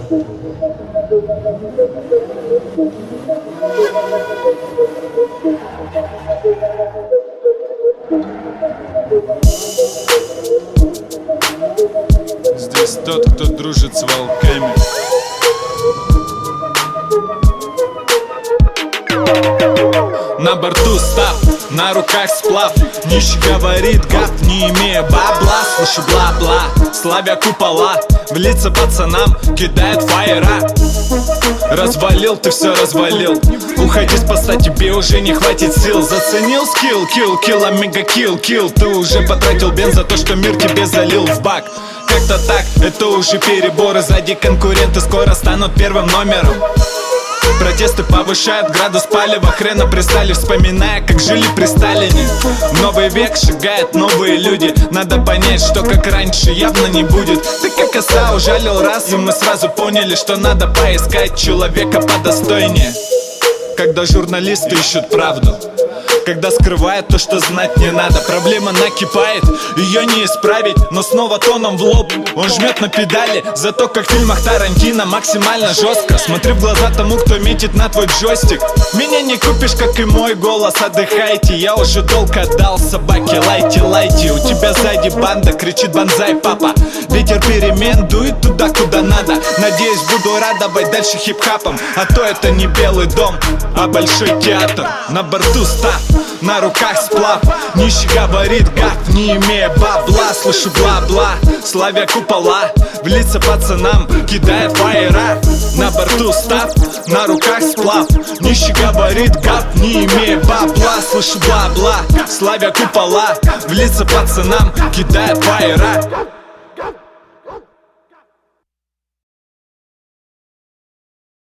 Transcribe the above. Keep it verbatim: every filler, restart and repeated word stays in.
Здесь тот, кто дружит с волками. На борту став, на руках сплав. Нищий говорит гав, не имея бабла. Слышу бла-бла, славя купола. В лица пацанам кидает фаера. Развалил, ты все развалил. Уходи спасай, тебе уже не хватит сил. Заценил скилл, килл, килл, омега килл, килл. Ты уже потратил бенз за то, что мир тебе залил в бак. Как-то так, это уже переборы. Сзади конкуренты скоро станут первым номером. Протесты повышают градус палева. Хрена пристали, вспоминая, как жили при Сталине. Новый век шагает новые люди. Надо понять, что как раньше явно не будет. Ты как оса ужалил раз, и мы сразу поняли, что надо поискать человека подостойнее. Когда журналисты ищут правду, когда скрывает то, что знать не надо. Проблема накипает, ее не исправить, но снова тоном в лоб он жмет на педали. Зато как в фильмах Тарантино максимально жестко. Смотри в глаза тому, кто метит на твой джойстик. Меня не купишь, как и мой голос, отдыхайте. Я уже долг отдал собаке, лайте, лайте. У тебя сзади банда кричит банзай, папа. Ветер перемен дует туда, куда надо. Надеюсь, буду радовать дальше хип-хапом. А то это не Белый дом, а большой театр. На борту став, на руках сплав. Нищий говорит гав, не имея бабла. Слышу бла-бла, славя купола. В лица пацанам кидает фаера. На борту став, на руках сплав. Нищий говорит гав, не имея бабла. Слышу бла-бла, славя купола. В лица пацанам кидает фаера.